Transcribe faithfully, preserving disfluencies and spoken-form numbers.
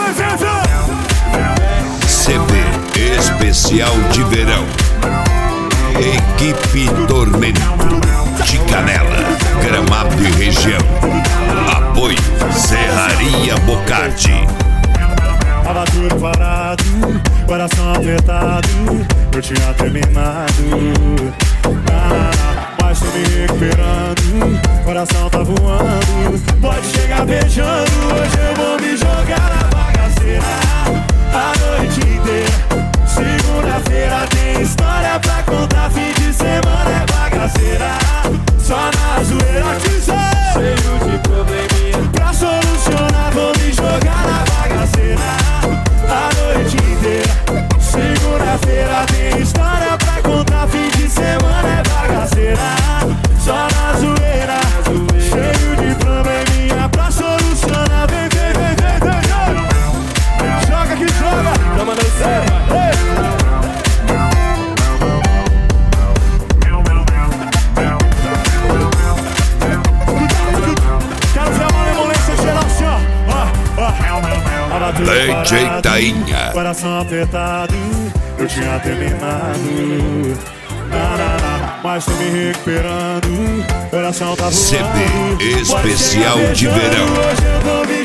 C B especial de verão. Equipe Tormento de Canela, Gramado e região. Apoio Serraria Bocardi. Tava tudo parado, coração apertado, eu tinha terminado. Ah, mas tô me recuperando, coração tá voando. Pode chegar beijando, hoje eu vou me jogar na bagaceira a noite inteira. Segunda-feira tem história pra contar, fim de semana é bagaceira. Só na zoeira que sei, cheio de probleminha. Pra solucionar vou me jogar na bagaceira a noite inteira. Segunda-feira tem história pra contar, fim de semana é bagaceira. Só na zoeira, cheio de probleminha. Pra solucionar, vem, vem, vem, vem, vem, vem. Joga que joga, tamo no zero. D J Tainha. Coração apertado, eu tinha terminado. Na, na, na, mas tô me recuperando, coração tá voando. C B especial de verão. Hoje eu vou me